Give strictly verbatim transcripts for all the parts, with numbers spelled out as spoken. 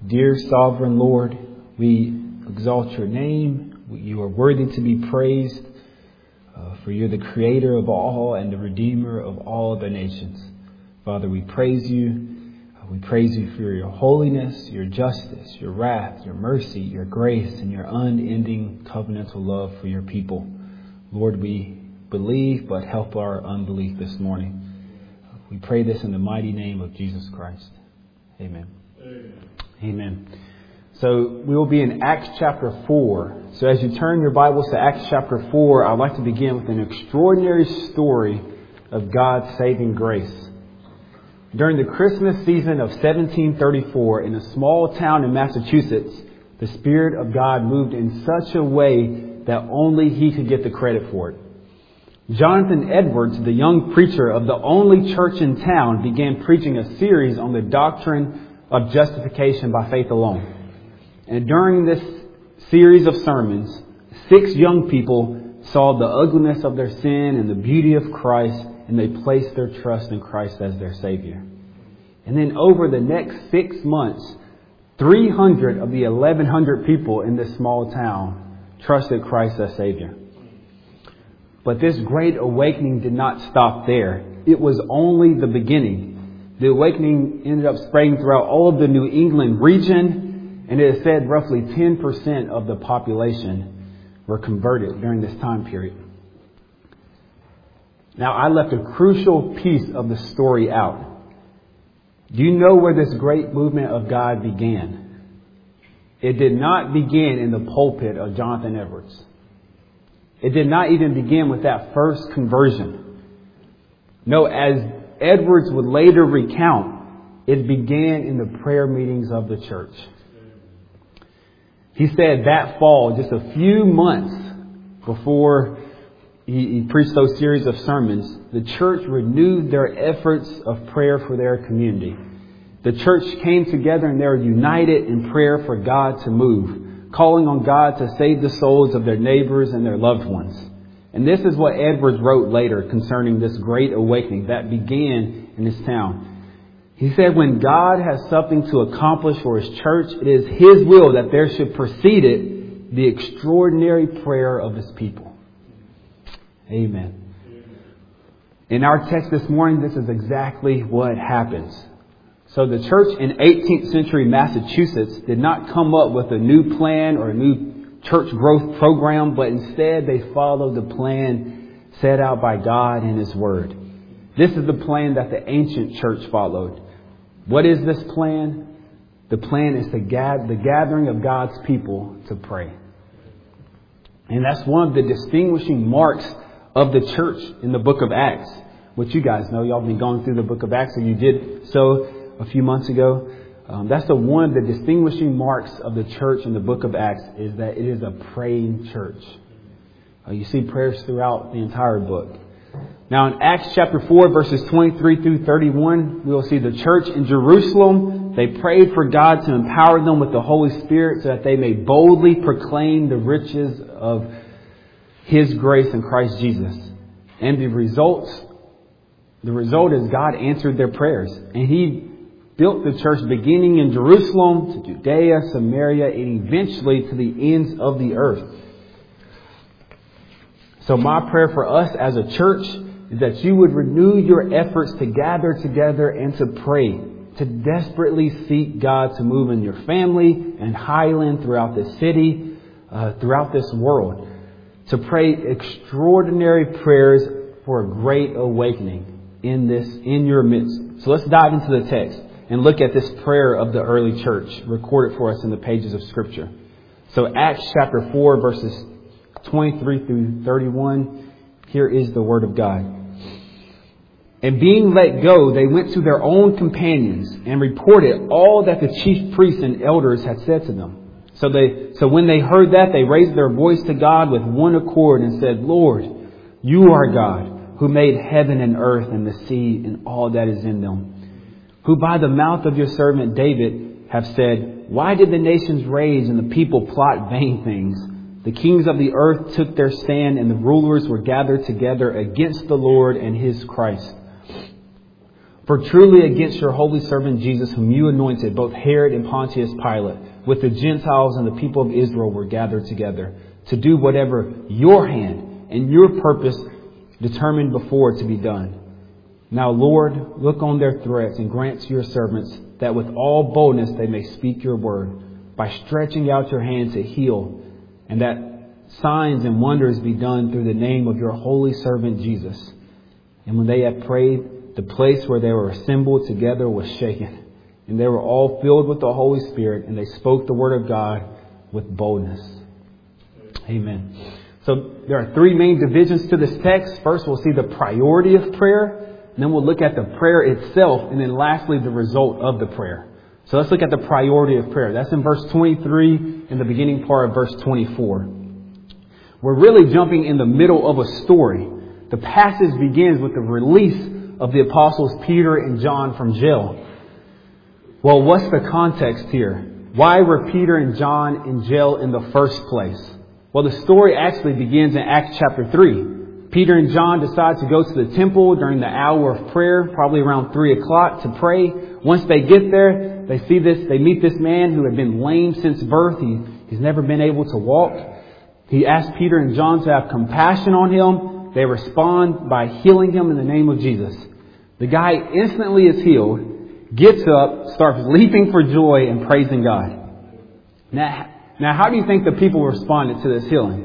Dear sovereign Lord, we exalt your name. You are worthy to be praised, uh, for you're the creator of all and the redeemer of all the nations. Father, we praise you. We praise you for your holiness, your justice, your wrath, your mercy, your grace, and your unending covenantal love for your people. Lord, we believe, but help our unbelief this morning. We pray this in the mighty name of Jesus Christ. Amen. Amen. Amen. So we will be in Acts chapter four. So as you turn your Bibles to Acts chapter four, I'd like to begin with an extraordinary story of God's saving grace. During the Christmas season of seventeen thirty-four, in a small town in Massachusetts, the Spirit of God moved in such a way that only He could get the credit for it. Jonathan Edwards, the young preacher of the only church in town, began preaching a series on the doctrine of justification by faith alone. And during this series of sermons, six young people saw the ugliness of their sin and the beauty of Christ, and they placed their trust in Christ as their Savior. And then over the next six months, three hundred of the eleven hundred people in this small town trusted Christ as Savior. But this great awakening did not stop there. It was only the beginning. The awakening ended up spreading throughout all of the New England region, and it is said roughly ten percent of the population were converted during this time period. Now, I left a crucial piece of the story out. Do you know where this great movement of God began? It did not begin in the pulpit of Jonathan Edwards. It did not even begin with that first conversion. No, as Edwards would later recount, it began in the prayer meetings of the church. He said that fall, just a few months before he, he preached those series of sermons, the church renewed their efforts of prayer for their community. The church came together and they were united in prayer for God to move, calling on God to save the souls of their neighbors and their loved ones. And this is what Edwards wrote later concerning this great awakening that began in this town. He said, when God has something to accomplish for His church, it is His will that there should precede it the extraordinary prayer of His people. Amen. In our text this morning, this is exactly what happens. So the church in eighteenth century Massachusetts did not come up with a new plan or a new church growth program, but instead they followed the plan set out by God in His Word. This is the plan that the ancient church followed. What is this plan? The plan is to gather, the gathering of God's people to pray. And that's one of the distinguishing marks of the church in the book of Acts, which you guys know. Y'all been going through the book of Acts, and you did so a few months ago. Um, that's the one of the distinguishing marks of the church in the book of Acts, is that it is a praying church. Uh, you see prayers throughout the entire book. Now in Acts chapter four, verses twenty-three through thirty-one, we will see the church in Jerusalem. They prayed for God to empower them with the Holy Spirit so that they may boldly proclaim the riches of His grace in Christ Jesus. And the results, the result is God answered their prayers. And He built the church beginning in Jerusalem to Judea, Samaria, and eventually to the ends of the earth. So my prayer for us as a church is that you would renew your efforts to gather together and to pray, to desperately seek God to move in your family and Highland, throughout this city, uh, throughout this world, to pray extraordinary prayers for a great awakening in this, in your midst. So let's dive into the text and look at this prayer of the early church recorded for us in the pages of Scripture. So Acts chapter four, verses twenty-three through thirty-one. Here is the word of God. And being let go, they went to their own companions and reported all that the chief priests and elders had said to them. So they, so when they heard that, they raised their voice to God with one accord and said, Lord, you are God, who made heaven and earth and the sea and all that is in them, who by the mouth of your servant David have said, why did the nations rage and the people plot vain things? The kings of the earth took their stand, and the rulers were gathered together against the Lord and His Christ. For truly against your holy servant Jesus, whom you anointed, both Herod and Pontius Pilate, with the Gentiles and the people of Israel were gathered together, to do whatever your hand and your purpose determined before to be done. Now, Lord, look on their threats and grant to your servants that with all boldness they may speak your word, by stretching out your hand to heal, and that signs and wonders be done through the name of your holy servant Jesus. And when they had prayed, the place where they were assembled together was shaken, and they were all filled with the Holy Spirit, and they spoke the word of God with boldness. Amen. So there are three main divisions to this text. First, we'll see the priority of prayer. And then we'll look at the prayer itself. And then lastly, the result of the prayer. So let's look at the priority of prayer. That's in verse twenty-three and the beginning part of verse twenty-four. We're really jumping in the middle of a story. The passage begins with the release of the apostles Peter and John from jail. Well, what's the context here? Why were Peter and John in jail in the first place? Well, the story actually begins in Acts chapter three. Peter and John decide to go to the temple during the hour of prayer, probably around three o'clock, to pray. Once they get there, they see this, they meet this man who had been lame since birth. He, he's never been able to walk. He asks Peter and John to have compassion on him. They respond by healing him in the name of Jesus. The guy instantly is healed, gets up, starts leaping for joy and praising God. Now, now how do you think the people responded to this healing?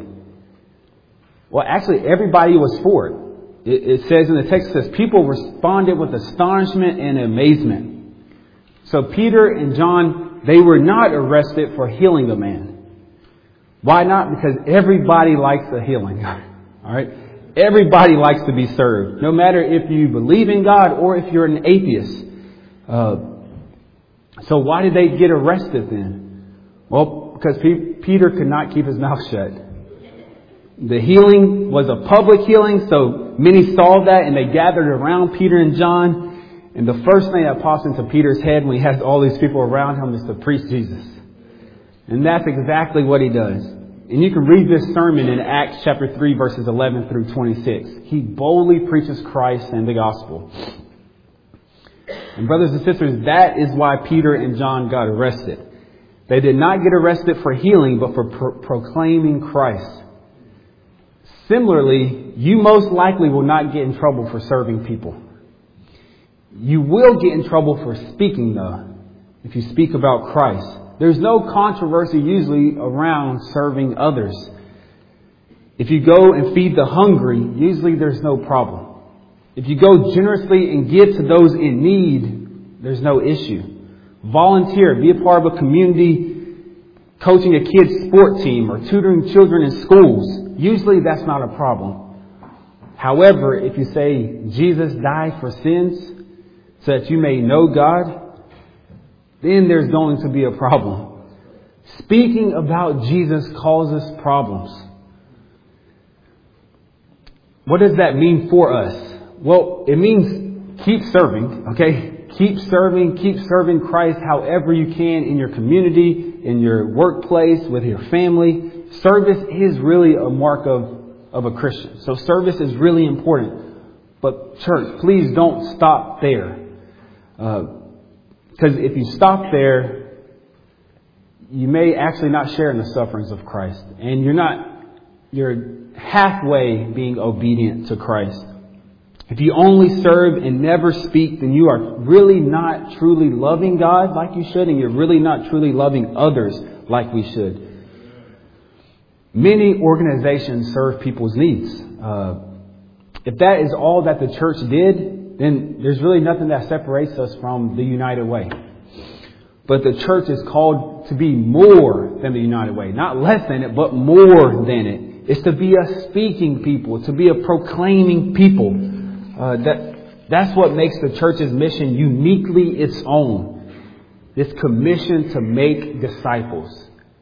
Well, actually, everybody was for it. It, it says in the text, it says people responded with astonishment and amazement. So Peter and John, they were not arrested for healing the man. Why not? Because everybody likes a healing. All right. Everybody likes to be served, no matter if you believe in God or if you're an atheist. Uh, so why did they get arrested then? Well, because P- Peter could not keep his mouth shut. The healing was a public healing, so many saw that and they gathered around Peter and John. And the first thing that pops into Peter's head when he has all these people around him is to preach Jesus. And that's exactly what he does. And you can read this sermon in Acts chapter three, verses eleven through twenty-six. He boldly preaches Christ and the gospel. And brothers and sisters, that is why Peter and John got arrested. They did not get arrested for healing, but for pro- proclaiming Christ. Similarly, you most likely will not get in trouble for serving people. You will get in trouble for speaking, though, if you speak about Christ. There's no controversy usually around serving others. If you go and feed the hungry, usually there's no problem. If you go generously and give to those in need, there's no issue. Volunteer, be a part of a community, coaching a kid's sport team or tutoring children in schools. Usually that's not a problem. However, if you say Jesus died for sins so that you may know God, then there's going to be a problem. Speaking about Jesus causes problems. What does that mean for us? Well, it means keep serving, okay? Keep serving, keep serving Christ however you can in your community, in your workplace, with your family. Service is really a mark of, of a Christian. So service is really important. But church, please don't stop there. Because uh, if you stop there, you may actually not share in the sufferings of Christ. And you're not, you're halfway being obedient to Christ. If you only serve and never speak, then you are really not truly loving God like you should. And you're really not truly loving others like we should. Many organizations serve people's needs. Uh, if that is all that the church did, then there's really nothing that separates us from the United Way. But the church is called to be more than the United Way. Not less than it, but more than it. It's to be a speaking people, to be a proclaiming people. Uh, that that's what makes the church's mission uniquely its own. This commission to make disciples.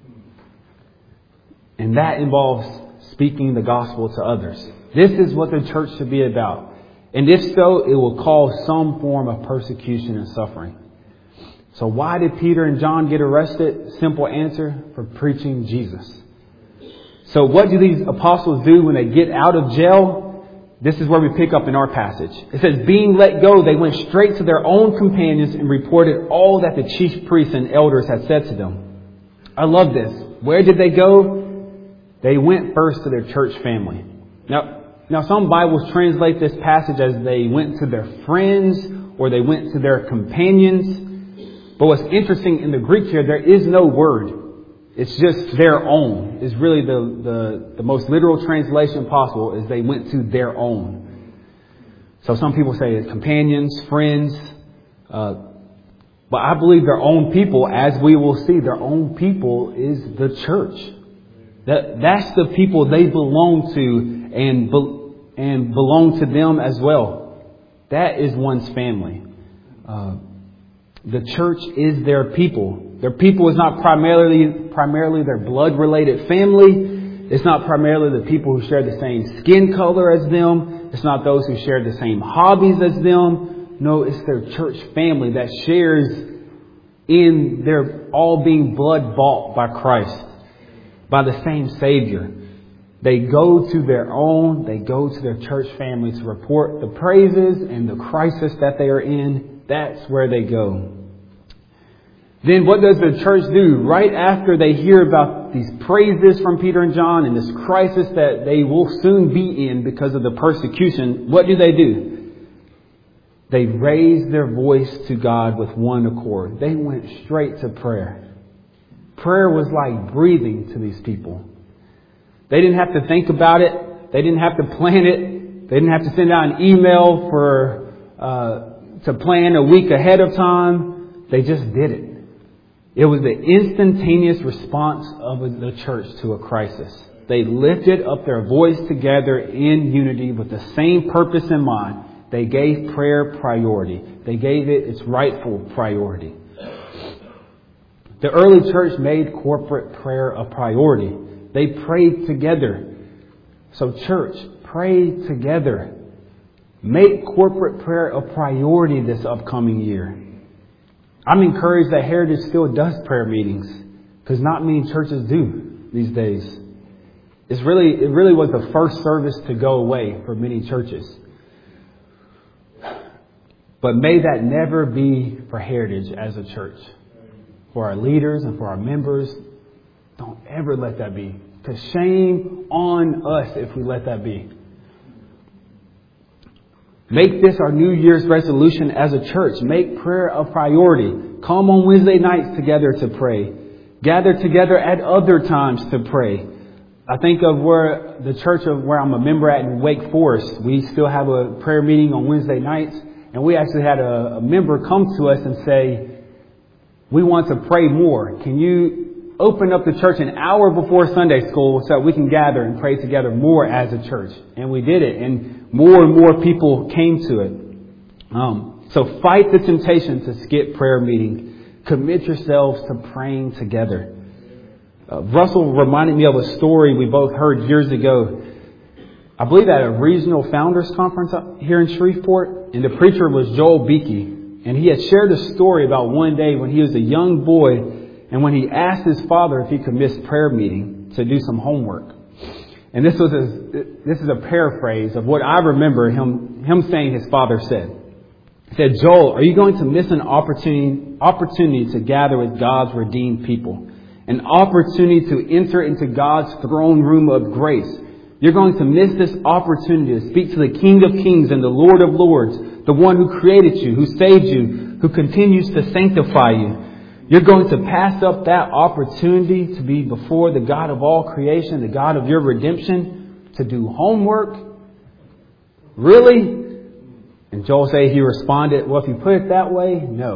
And that involves speaking the gospel to others. This is what the church should be about. And if so, it will cause some form of persecution and suffering. So why did Peter and John get arrested? Simple answer: for preaching Jesus. So what do these apostles do when they get out of jail? This is where we pick up in our passage. It says, being let go, they went straight to their own companions and reported all that the chief priests and elders had said to them. I love this. Where did they go? They went first to their church family. Now, now some Bibles translate this passage as they went to their friends or they went to their companions. But what's interesting in the Greek here, there is no word. It's just their own is really the, the, the most literal translation possible is they went to their own. So some people say companions, friends, uh, but I believe their own people, as we will see, their own people is the church. That, that's the people they belong to and, be, and belong to them as well. That is one's family. Uh, the church is their people. Their people is not primarily primarily their blood-related family. It's not primarily the people who share the same skin color as them. It's not those who share the same hobbies as them. No, it's their church family that shares in their all being blood bought by Christ, by the same Savior. They go to their own, they go to their church family to report the praises and the crisis that they are in. That's where they go. Then what does the church do? Right after they hear about these praises from Peter and John and this crisis that they will soon be in because of the persecution, what do they do? They raise their voice to God with one accord. They went straight to prayer. Prayer was like breathing to these people. They didn't have to think about it. They didn't have to plan it. They didn't have to send out an email for uh, to plan a week ahead of time. They just did it. It was the instantaneous response of the church to a crisis. They lifted up their voice together in unity with the same purpose in mind. They gave prayer priority. They gave it its rightful priority. The early church made corporate prayer a priority. They prayed together. So church, pray together. Make corporate prayer a priority this upcoming year. I'm encouraged that Heritage still does prayer meetings because not many churches do these days. It's really, it really was the first service to go away for many churches. But may that never be for Heritage as a church. For our leaders and for our members, don't ever let that be. Because shame on us if we let that be. Make this our New Year's resolution as a church. Make prayer a priority. Come on Wednesday nights together to pray. Gather together at other times to pray. I think of where the church of where I'm a member at in Wake Forest. We still have a prayer meeting on Wednesday nights. And we actually had a, a member come to us and say, we want to pray more. Can you open up the church an hour before Sunday school so that we can gather and pray together more as a church? And we did it. And more and more people came to it. Um, so fight the temptation to skip prayer meeting. Commit yourselves to praying together. Uh, Russell reminded me of a story we both heard years ago. I believe at a regional founders conference here in Shreveport. And the preacher was Joel Beakey. And he had shared a story about one day when he was a young boy. And when he asked his father if he could miss prayer meeting to do some homework. And this was a, this is a paraphrase of what I remember him him saying his father said. He said, Joel, are you going to miss an opportunity opportunity to gather with God's redeemed people? An opportunity to enter into God's throne room of grace. You're going to miss this opportunity to speak to the King of Kings and the Lord of Lords, the one who created you, who saved you, who continues to sanctify you. You're going to pass up that opportunity to be before the God of all creation, the God of your redemption, to do homework? Really? And Joel said he responded, well, if you put it that way, no.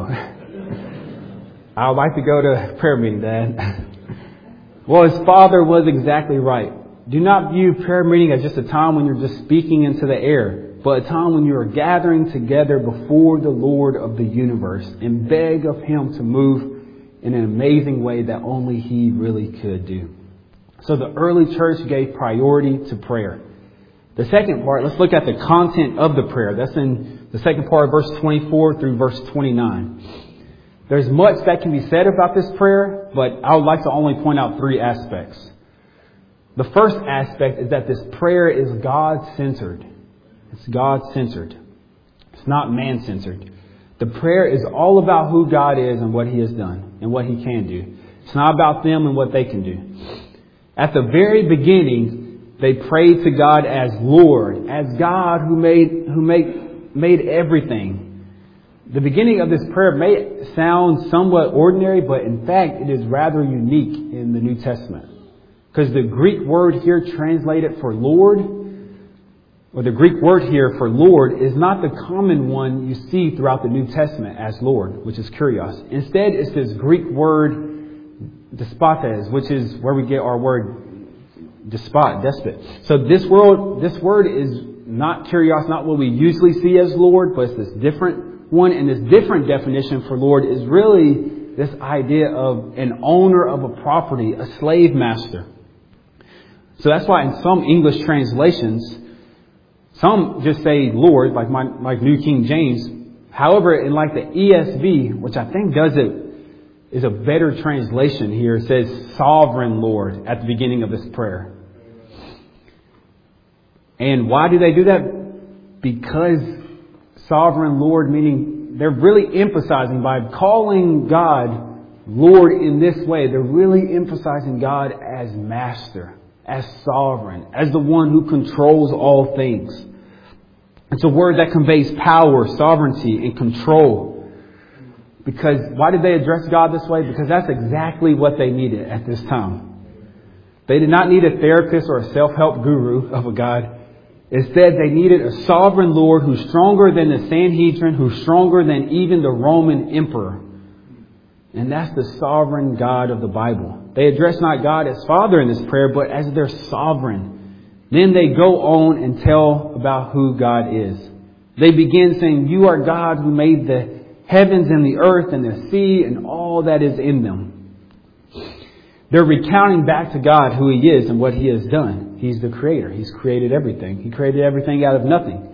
I would like to go to prayer meeting, Dad. Well, his father was exactly right. Do not view prayer meeting as just a time when you're just speaking into the air, but a time when you are gathering together before the Lord of the universe and beg of Him to move in an amazing way that only He really could do. So the early church gave priority to prayer. The second part, let's look at the content of the prayer. That's in the second part of verse twenty-four through verse twenty-nine. There's much that can be said about this prayer, but I would like to only point out three aspects. The first aspect is that this prayer is God-centered. It's God-centered. It's not man-centered. The prayer is all about who God is and what He has done and what He can do. It's not about them and what they can do. At the very beginning, they prayed to God as Lord, as God who made who made made everything. The beginning of this prayer may sound somewhat ordinary, but in fact, it is rather unique in the New Testament. Because the Greek word here translated for Lord, or the Greek word here for Lord, is not the common one you see throughout the New Testament as Lord, which is kurios. Instead, it's this Greek word despotes, which is where we get our word despot, despot. So this word, this word is not kurios, not what we usually see as Lord, but it's this different one. And this different definition for Lord is really this idea of an owner of a property, a slave master. So that's why in some English translations, some just say Lord, like my like New King James. However, in like the E S V, which I think does it, is a better translation here. It says Sovereign Lord at the beginning of this prayer. And why do they do that? Because Sovereign Lord, meaning they're really emphasizing by calling God Lord in this way, they're really emphasizing God as Master, as Sovereign, as the one who controls all things. It's a word that conveys power, sovereignty, and control. Because why did they address God this way? Because that's exactly what they needed at this time. They did not need a therapist or a self-help guru of a God. Instead, they needed a sovereign Lord who's stronger than the Sanhedrin, who's stronger than even the Roman emperor. And that's the sovereign God of the Bible. They address not God as Father in this prayer, but as their sovereign. Then they go on and tell about who God is. They begin saying, "You are God who made the heavens and the earth and the sea and all that is in them." They're recounting back to God who He is and what He has done. He's the Creator. He's created everything. He created everything out of nothing.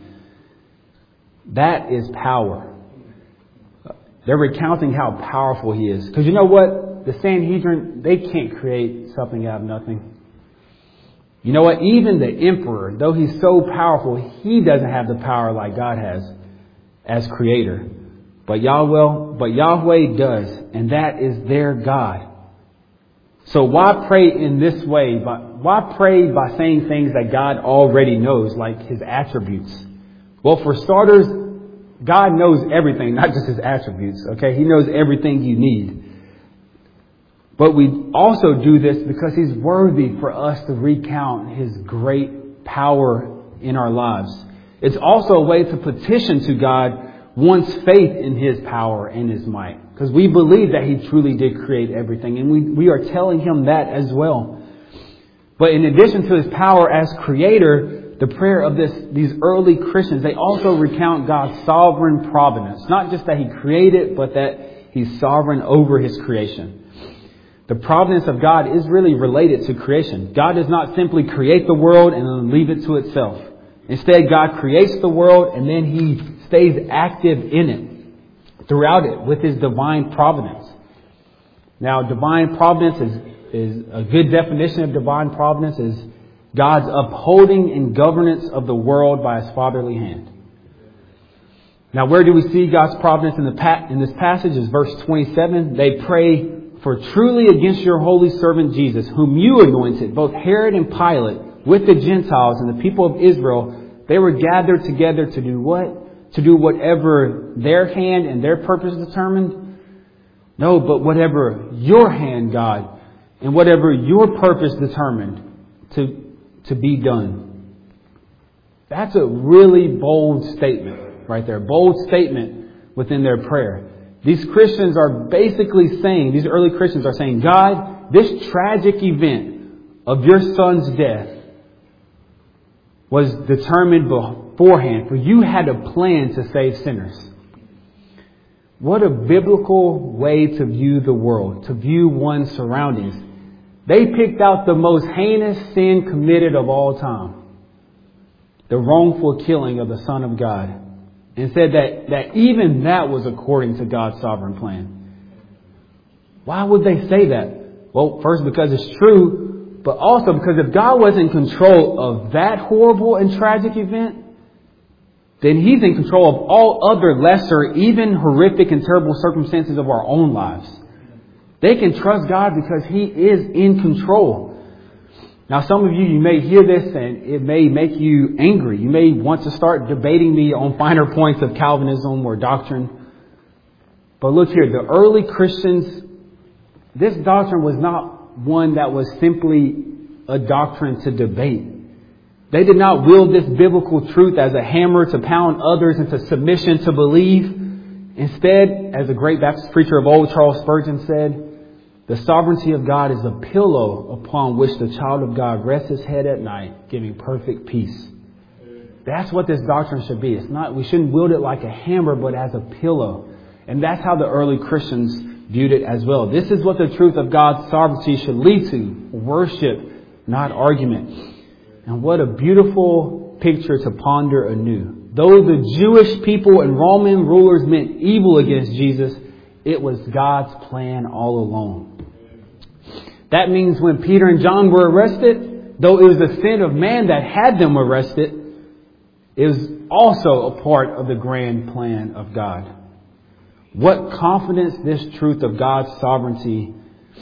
That is power. They're recounting how powerful He is. Because you know what? The Sanhedrin, they can't create something out of nothing. You know what? Even the emperor, though he's so powerful, he doesn't have the power like God has as Creator. But Yahweh, but Yahweh does, and that is their God. So why pray in this way? But why pray by saying things that God already knows, like His attributes? Well, for starters, God knows everything, not just His attributes. Okay, He knows everything you need. But we also do this because He's worthy for us to recount His great power in our lives. It's also a way to petition to God one's faith in His power and His might. Because we believe that He truly did create everything. And we, we are telling Him that as well. But in addition to His power as Creator, the prayer of this these early Christians, they also recount God's sovereign providence. Not just that He created, but that He's sovereign over His creation. The providence of God is really related to creation. God does not simply create the world and then leave it to itself. Instead, God creates the world and then He stays active in it, throughout it, with His divine providence. Now, divine providence is, is a good definition of divine providence is God's upholding and governance of the world by His fatherly hand. Now, where do we see God's providence in the pa- in this passage? Is verse twenty-seven. They pray, "For truly against your holy servant Jesus, whom you anointed, both Herod and Pilate, with the Gentiles and the people of Israel, they were gathered together to do what? To do whatever their hand and their purpose determined? No, but whatever your hand, God, and whatever your purpose determined to, to be done." That's a really bold statement right there. Bold statement within their prayer. These Christians are basically saying, these early Christians are saying, God, this tragic event of your Son's death was determined beforehand, for you had a plan to save sinners. What a biblical way to view the world, to view one's surroundings. They picked out the most heinous sin committed of all time, the wrongful killing of the Son of God, and said that, that even that was according to God's sovereign plan. Why would they say that? Well, first, because it's true, but also because if God was in control of that horrible and tragic event, then He's in control of all other lesser, even horrific and terrible circumstances of our own lives. They can trust God because He is in control. Now, some of you, you may hear this and it may make you angry. You may want to start debating me on finer points of Calvinism or doctrine. But look here, the early Christians, this doctrine was not one that was simply a doctrine to debate. They did not wield this biblical truth as a hammer to pound others into submission to believe. Instead, as a great Baptist preacher of old, Charles Spurgeon, said, the sovereignty of God is a pillow upon which the child of God rests his head at night, giving perfect peace. That's what this doctrine should be. It's not, we shouldn't wield it like a hammer, but as a pillow. And that's how the early Christians viewed it as well. This is what the truth of God's sovereignty should lead to. Worship, not argument. And what a beautiful picture to ponder anew. Though the Jewish people and Roman rulers meant evil against Jesus, it was God's plan all along. That means when Peter and John were arrested, though it was the sin of man that had them arrested, it was also a part of the grand plan of God. What confidence this truth of God's sovereignty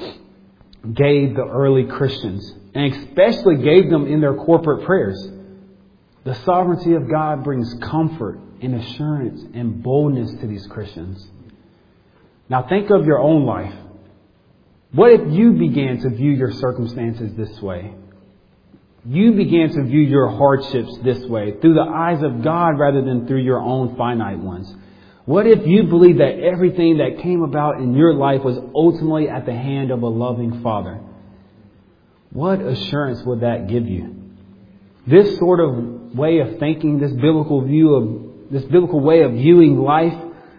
gave the early Christians, and especially gave them in their corporate prayers. The sovereignty of God brings comfort and assurance and boldness to these Christians. Now think of your own life. What if you began to view your circumstances this way? You began to view your hardships this way, through the eyes of God rather than through your own finite ones. What if you believed that everything that came about in your life was ultimately at the hand of a loving Father? What assurance would that give you? This sort of way of thinking, this biblical view of this biblical way of viewing life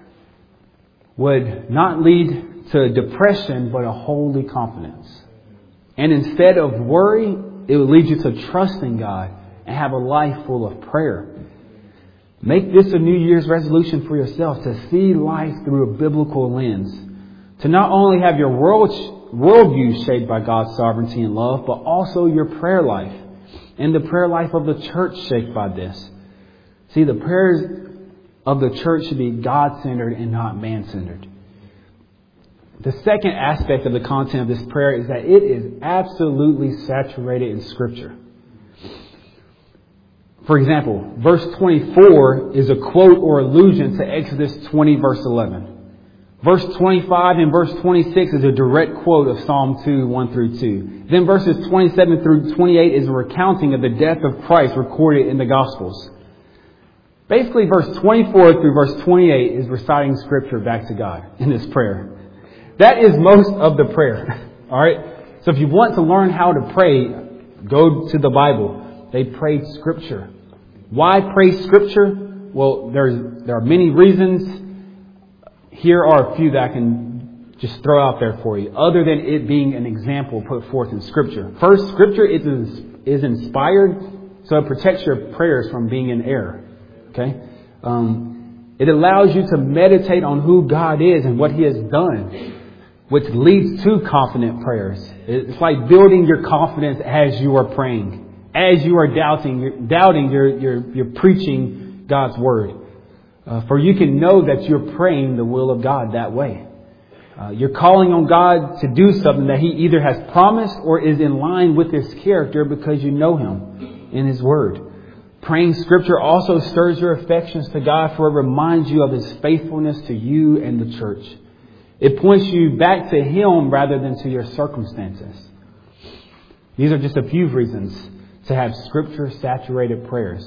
would not lead to depression, but a holy confidence. And instead of worry, it would lead you to trust in God and have a life full of prayer. Make this a New Year's resolution for yourself, to see life through a biblical lens. To not only have your world worldview shaped by God's sovereignty and love, but also your prayer life. And the prayer life of the church shaped by this. See, the prayers of the church should be God-centered and not man-centered. The second aspect of the content of this prayer is that it is absolutely saturated in Scripture. For example, verse twenty-four is a quote or allusion to Exodus twenty, verse eleven. Verse twenty-five and verse twenty-six is a direct quote of Psalm two, one through two. Then verses twenty-seven through twenty-eight is a recounting of the death of Christ recorded in the Gospels. Basically, verse twenty-four through verse twenty-eight is reciting Scripture back to God in this prayer. That is most of the prayer. All right. So if you want to learn how to pray, go to the Bible. They prayed Scripture. Why pray Scripture? Well, there's there are many reasons. Here are a few that I can just throw out there for you, other than it being an example put forth in Scripture. First, Scripture is is inspired, so it protects your prayers from being in error. Okay, um, it allows you to meditate on who God is and what He has done, which leads to confident prayers. It's like building your confidence as you are praying. As you are doubting, you're doubting, you're, you're, you're preaching God's Word. Uh, for you can know that you're praying the will of God that way. Uh, you're calling on God to do something that He either has promised or is in line with His character because you know Him in His Word. Praying Scripture also stirs your affections to God, for it reminds you of His faithfulness to you and the church. It points you back to Him rather than to your circumstances. These are just a few reasons to have Scripture-saturated prayers.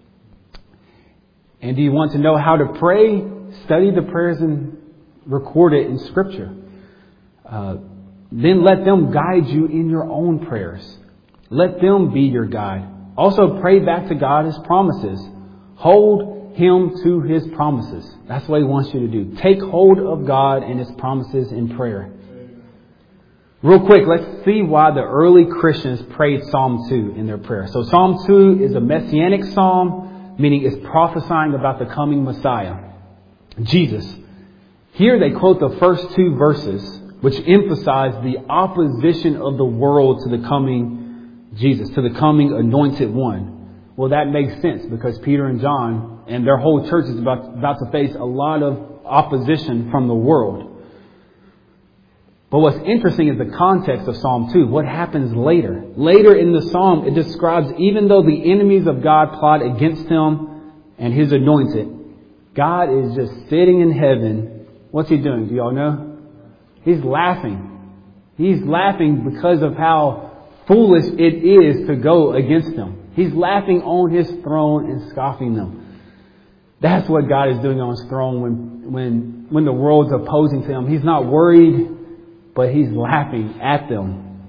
And do you want to know how to pray? Study the prayers and record it in Scripture. Uh, then let them guide you in your own prayers. Let them be your guide. Also pray back to God His promises. Hold Him to His promises. That's what He wants you to do. Take hold of God and His promises in prayer. Real quick, let's see why the early Christians prayed Psalm two in their prayer. So Psalm two is a messianic psalm, meaning it's prophesying about the coming Messiah, Jesus. Here they quote the first two verses, which emphasize the opposition of the world to the coming Jesus, to the coming anointed one. Well, that makes sense because Peter and John And their whole church is about, about to face a lot of opposition from the world. But what's interesting is the context of Psalm two. What happens later? Later in the Psalm, it describes even though the enemies of God plot against him and his anointed, God is just sitting in heaven. What's he doing? Do y'all know? He's laughing. He's laughing because of how foolish it is to go against him. He's laughing on his throne and scoffing them. That's what God is doing on his throne when, when, when the world's opposing to him. He's not worried, but he's laughing at them.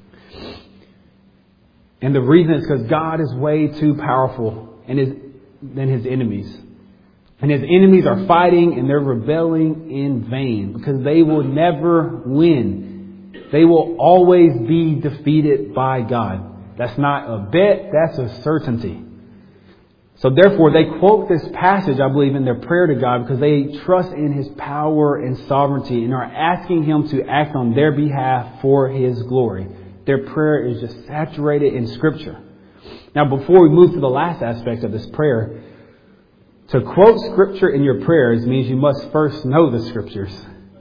And the reason is because God is way too powerful and his, than his enemies. And his enemies are fighting and they're rebelling in vain because they will never win. They will always be defeated by God. That's not a bet, that's a certainty. So therefore, they quote this passage, I believe, in their prayer to God because they trust in his power and sovereignty and are asking him to act on their behalf for his glory. Their prayer is just saturated in Scripture. Now, before we move to the last aspect of this prayer, to quote Scripture in your prayers means you must first know the Scriptures.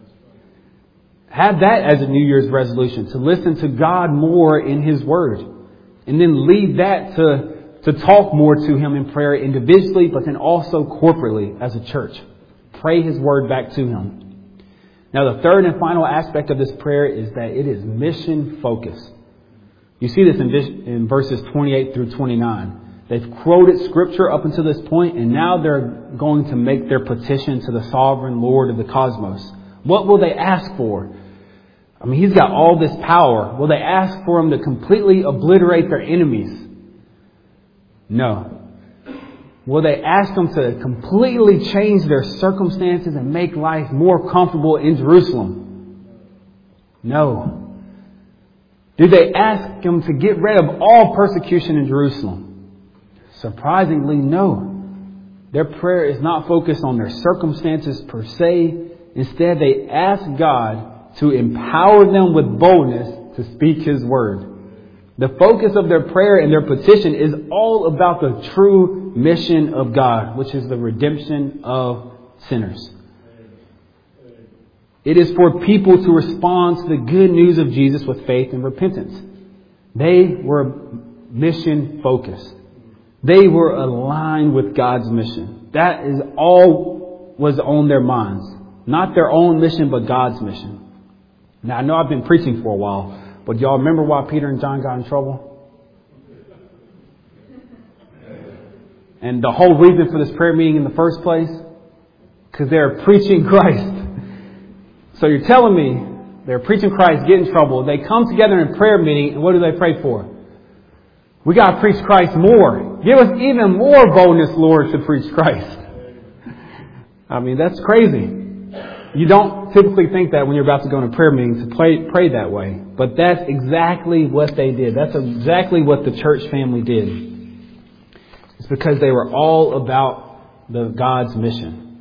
Have that as a New Year's resolution, to listen to God more in his Word. And then lead that to To talk more to him in prayer individually, but then also corporately as a church. Pray his word back to him. Now, the third and final aspect of this prayer is that it is mission focused. You see this in, in verses twenty-eight through twenty-nine. They've quoted Scripture up until this point, and now they're going to make their petition to the sovereign Lord of the cosmos. What will they ask for? I mean, he's got all this power. Will they ask for him to completely obliterate their enemies? No. Will they ask them to completely change their circumstances and make life more comfortable in Jerusalem? No. Do they ask them to get rid of all persecution in Jerusalem? Surprisingly, no. Their prayer is not focused on their circumstances per se. Instead, they ask God to empower them with boldness to speak his word. The focus of their prayer and their petition is all about the true mission of God, which is the redemption of sinners. It is for people to respond to the good news of Jesus with faith and repentance. They were mission focused. They were aligned with God's mission. That is all was on their minds. Not their own mission, but God's mission. Now, I know I've been preaching for a while, but y'all remember why Peter and John got in trouble? And the whole reason for this prayer meeting in the first place? Because they're preaching Christ. So you're telling me they're preaching Christ, get in trouble. They come together in a prayer meeting, and what do they pray for? We got to preach Christ more. Give us even more boldness, Lord, to preach Christ. I mean, that's crazy. You don't typically think that when you're about to go in a prayer meeting to pray, pray that way. But that's exactly what they did. That's exactly what the church family did. It's because they were all about the God's mission.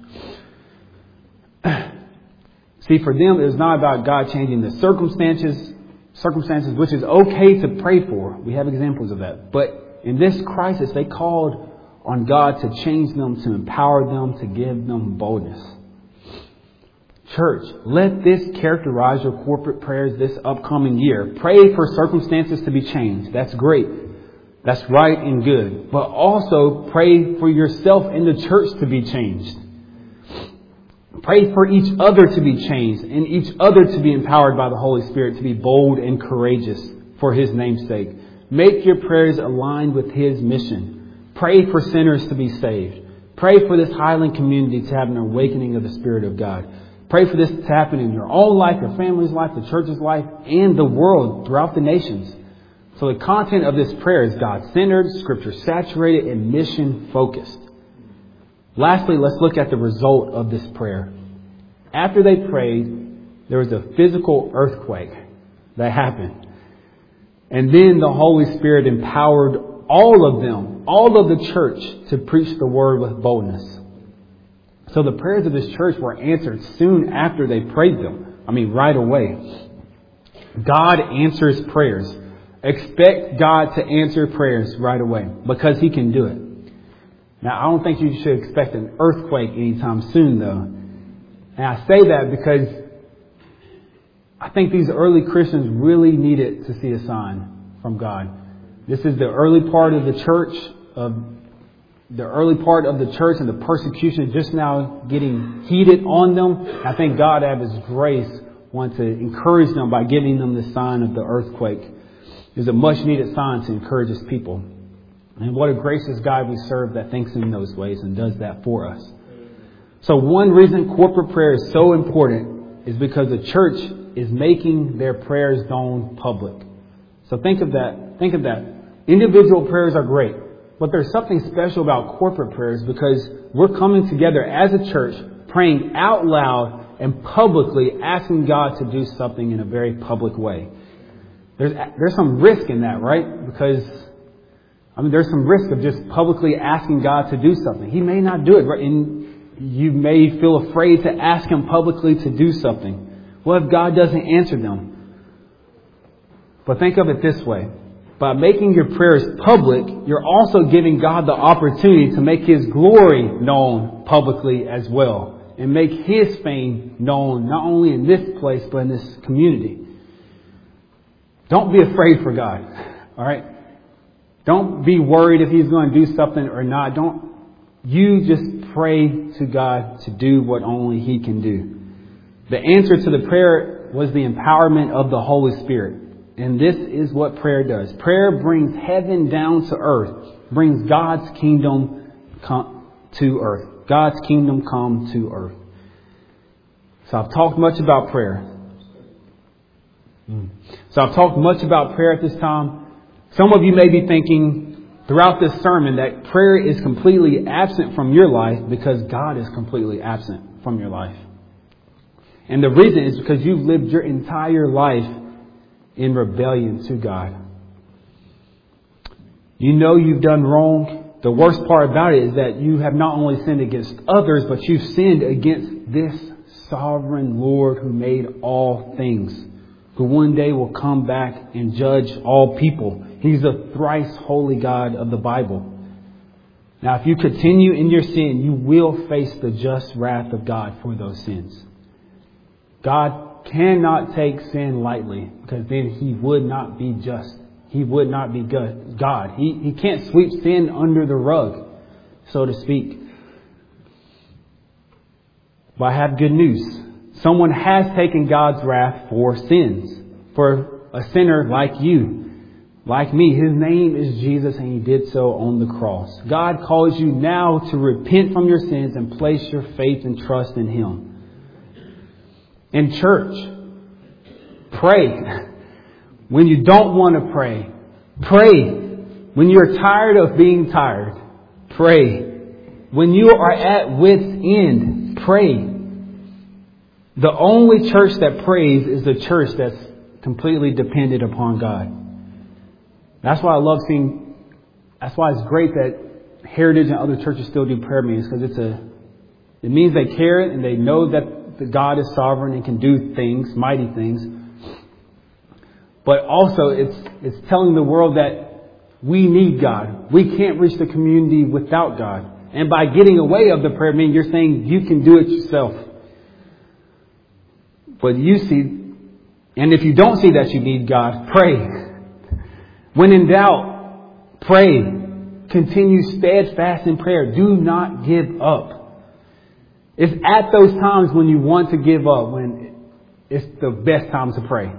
See, for them, it was not about God changing the circumstances, circumstances, which is okay to pray for. We have examples of that. But in this crisis, they called on God to change them, to empower them, to give them boldness. Church, let this characterize your corporate prayers this upcoming year. Pray for circumstances to be changed. That's great. That's right and good. But also pray for yourself and the church to be changed. Pray for each other to be changed and each other to be empowered by the Holy Spirit to be bold and courageous for his name's sake. Make your prayers aligned with his mission. Pray for sinners to be saved. Pray for this Highland community to have an awakening of the Spirit of God. Pray for this to happen in your own life, your family's life, the church's life, and the world throughout the nations. So the content of this prayer is God-centered, Scripture-saturated, and mission-focused. Lastly, let's look at the result of this prayer. After they prayed, there was a physical earthquake that happened. And then the Holy Spirit empowered all of them, all of the church, to preach the word with boldness. So the prayers of this church were answered soon after they prayed them. I mean, right away. God answers prayers. Expect God to answer prayers right away because he can do it. Now, I don't think you should expect an earthquake anytime soon, though. And I say that because I think these early Christians really needed to see a sign from God. This is the early part of the church, of the early part of the church, and the persecution is just now getting heated on them. I think God, out of His grace, wants to encourage them by giving them the sign of the earthquake. It's a much needed sign to encourage His people. And what a gracious God we serve that thinks in those ways and does that for us. So one reason corporate prayer is so important is because the church is making their prayers known public. So think of that. Think of that. Individual prayers are great, but there's something special about corporate prayers because we're coming together as a church, praying out loud and publicly asking God to do something in a very public way. There's there's some risk in that, right? Because I mean, there's some risk of just publicly asking God to do something. He may not do it, right? And you may feel afraid to ask Him publicly to do something. What if God doesn't answer them? But think of it this way. By making your prayers public, you're also giving God the opportunity to make His glory known publicly as well. And make His fame known not only in this place, but in this community. Don't be afraid for God. All right? Don't be worried if He's going to do something or not. Don't. You just pray to God to do what only He can do. The answer to the prayer was the empowerment of the Holy Spirit. And this is what prayer does. Prayer brings heaven down to earth. Brings God's kingdom come to earth. God's kingdom come to earth. So I've talked much about prayer. So I've talked much about prayer at this time. Some of you may be thinking throughout this sermon that prayer is completely absent from your life because God is completely absent from your life. And the reason is because you've lived your entire life in rebellion to God. You know you've done wrong. The worst part about it is that you have not only sinned against others, but you've sinned against this sovereign Lord who made all things, who one day will come back and judge all people. He's the thrice holy God of the Bible. Now, if you continue in your sin, you will face the just wrath of God for those sins. God cannot take sin lightly because then He would not be just. He would not be good. God. He, he can't sweep sin under the rug, so to speak. But I have good news. Someone has taken God's wrath for sins. For a sinner like you, like me. His name is Jesus and He did so on the cross. God calls you now to repent from your sins and place your faith and trust in Him. In church, pray. When you don't want to pray, pray. When you're tired of being tired, pray. When you are at wit's end, pray. The only church that prays is the church that's completely dependent upon God. That's why I love seeing, that's why it's great that Heritage and other churches still do prayer meetings, because it's a, it means they care and they know that the God is sovereign and can do things, mighty things. But also it's it's telling the world that we need God. We can't reach the community without God. And by getting away of the prayer meeting, you're saying you can do it yourself. But you see, and if you don't see that you need God, pray. When in doubt, pray. Continue steadfast in prayer. Do not give up. It's at those times when you want to give up, when it's the best time to pray.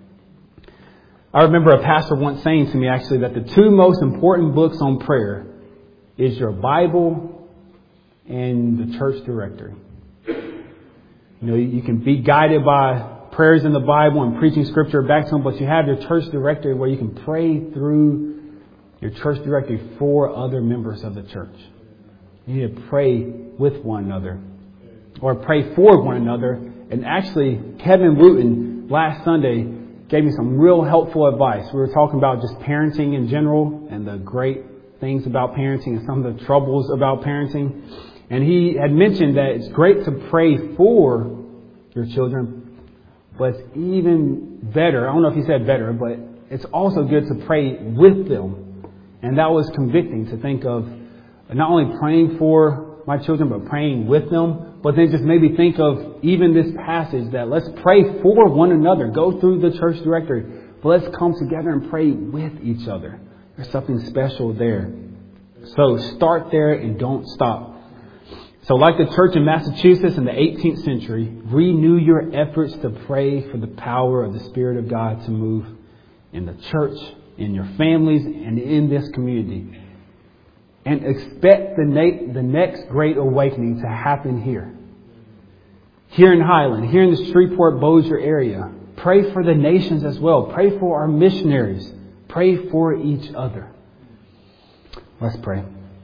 I remember a pastor once saying to me actually that the two most important books on prayer is your Bible and the church directory. You know, you can be guided by prayers in the Bible and preaching scripture back to them, but you have your church directory where you can pray through your church directory for other members of the church. You need to pray with one another or pray for one another. And actually, Kevin Wooten last Sunday gave me some real helpful advice. We were talking about just parenting in general and the great things about parenting and some of the troubles about parenting. And he had mentioned that it's great to pray for your children, but it's even better. I don't know if he said better, but it's also good to pray with them. And that was convicting to think of not only praying for my children, but praying with them. But then just maybe think of even this passage that let's pray for one another. Go through the church directory. But let's come together and pray with each other. There's something special there. So start there and don't stop. So like the church in Massachusetts in the eighteenth century, renew your efforts to pray for the power of the Spirit of God to move in the church, in your families, and in this community. And expect the, na- the next great awakening to happen here. Here in Highland, here in the Shreveport-Bossier area. Pray for the nations as well. Pray for our missionaries. Pray for each other. Let's pray.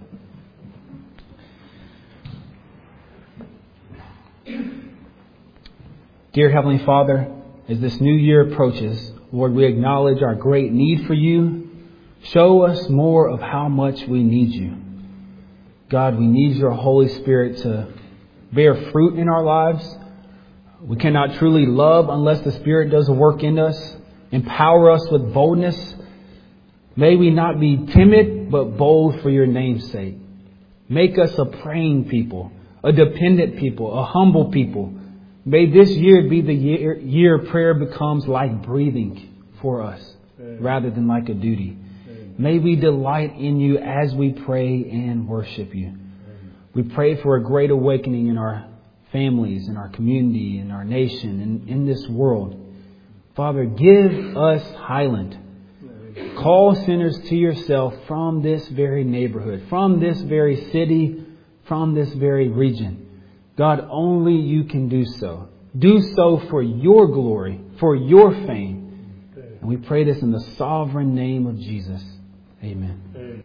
Dear Heavenly Father, as this new year approaches, Lord, we acknowledge our great need for you. Show us more of how much we need you. God, we need your Holy Spirit to bear fruit in our lives. We cannot truly love unless the Spirit does a work in us. Empower us with boldness. May we not be timid, but bold for your name's sake. Make us a praying people, a dependent people, a humble people. May this year be the year, year prayer becomes like breathing for us rather than like a duty. May we delight in you as we pray and worship you. We pray for a great awakening in our families, in our community, in our nation, and in this world. Father, give us Highland. Call sinners to yourself from this very neighborhood, from this very city, from this very region. God, only you can do so. Do so for your glory, for your fame. And we pray this in the sovereign name of Jesus. Amen.